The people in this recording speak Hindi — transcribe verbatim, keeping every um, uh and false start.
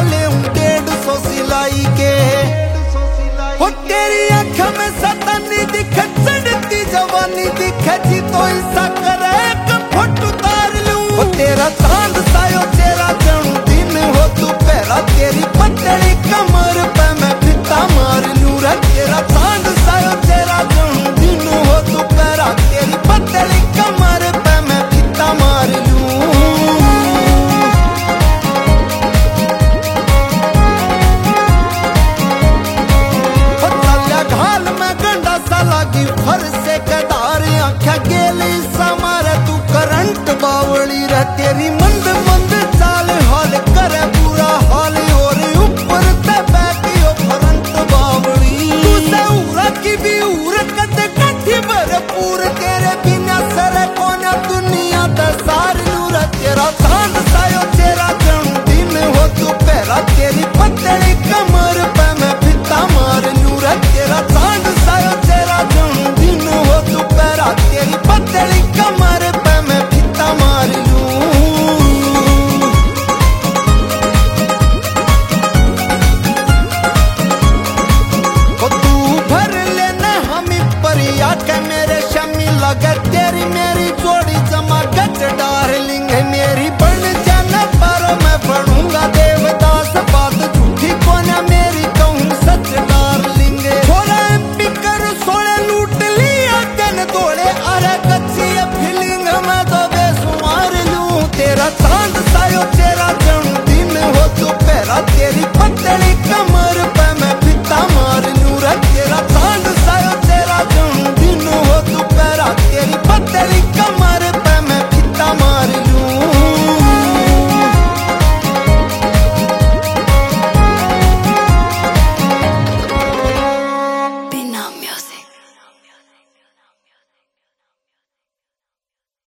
ले डेढ़ सौ सिलाई के। हो तेरी आँख में सतानी दिखे, चढ़ती जवानी दिखे, जी तो ऐसा करे फोटो उतार लूं। तेरा चांद सायो चेहरा जणू